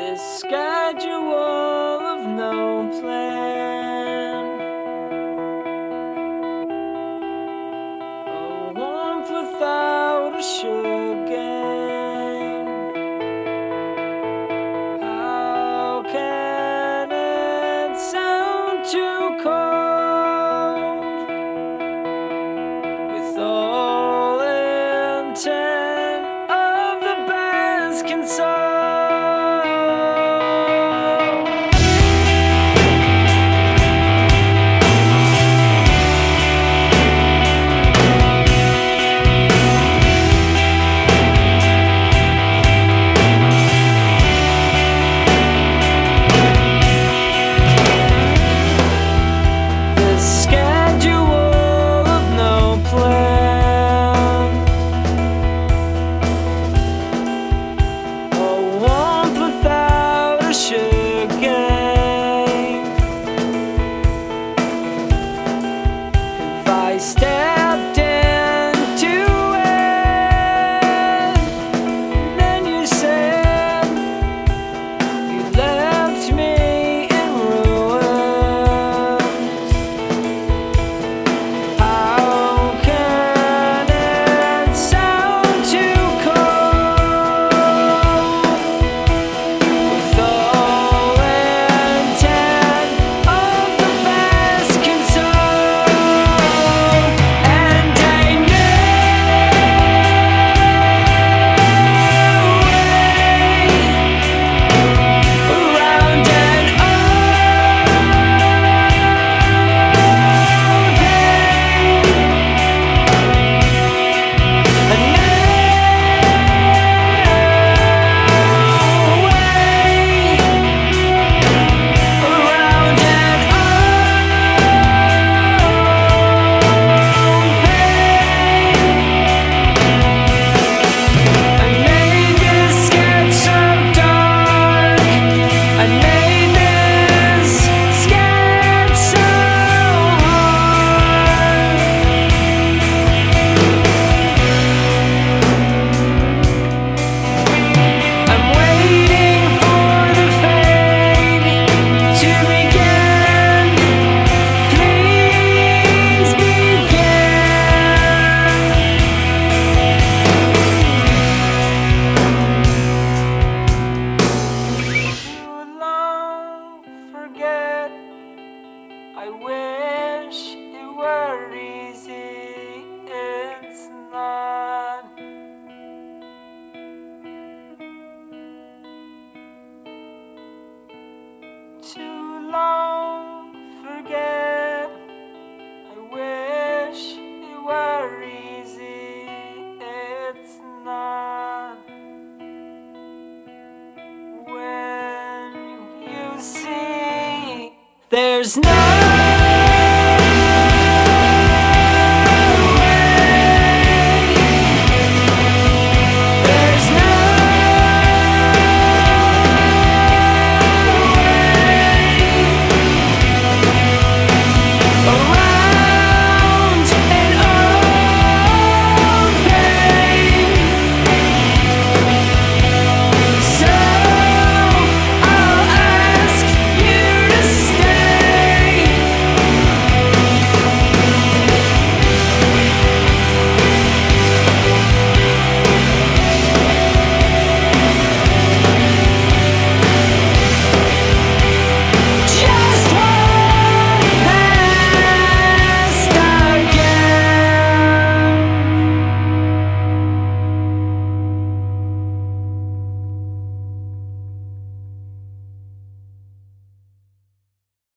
This schedule of no plan, a warmth without a sugar cane. How can it sound too cold with all intent of the best console? I stepped into it, and then you said you left me in ruins. How can it sound too cold with all intent of the best console? I wish it were easy, it's not. Too long, forget. I wish it were easy, it's not. When you see there's no